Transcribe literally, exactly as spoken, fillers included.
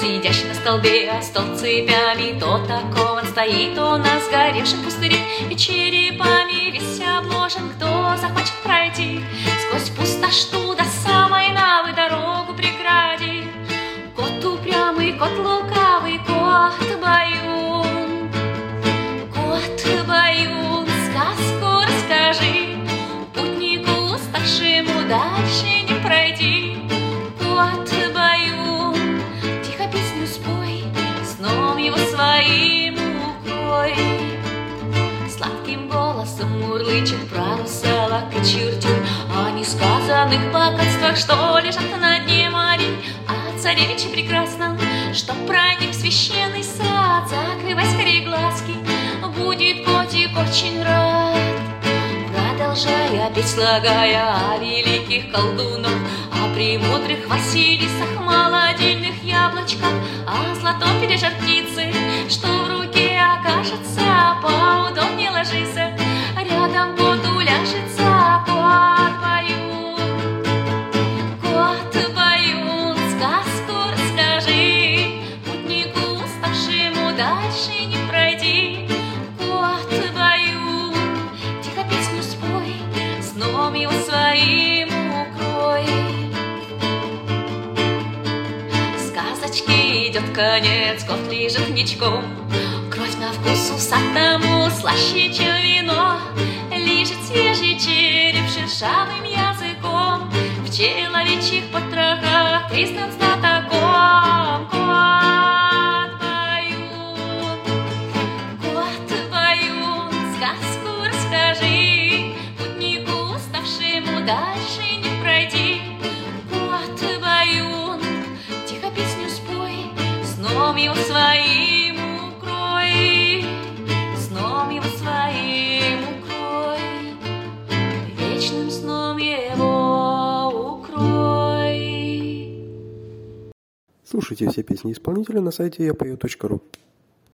сидящий на столбе, стол цепями, то таков он стоит, то на сгоревшем пустыре, и черепами весь обложен, кто захочет пройти сквозь пустоту до самой Навы дорогу преградит. Кот упрямый, кот лукавый, кот Баюн, кот Баюн, сказку расскажи, путнику уставшему дальше не пройти. Кот Баюн, тихо песню спой, сном его своим укрой. Сладким голосом мурлычет про русалок и чертей, о несказанных богатствах, что лежат на дне морей, о царевиче прекрасном, что проник в священный сад. Закрывай скорее глазки, будет котик очень рад. Продолжая петь, слагая о великих колдунах, о премудрых Василисах, молодильных яблочках, о золотом пере жар птицы, что в руке окажется. Поудобнее ложись, рядом кот уляжется. Кот Баюн, кот Баюн, сказку расскажи, путнику уставшему дальше не пройти. Кот Баюн, тихо песню спой, сном его своим укрой. Сказочки идет конец, кот лежит ничком, кровь на вкус усатому слаще, чем вино. Лежит свежий череп шершавым языком, в человечьих потрохах признан знатоком. Кот Баюн, кот Баюн, сказку расскажи, путнику уставшему дальше не пройти. Кот Баюн, тихо песню спой, сном его своим укрой, сном его своим укрой, вечным сном его укрой. Слушайте все песни исполнителя на сайте я пою точка ру.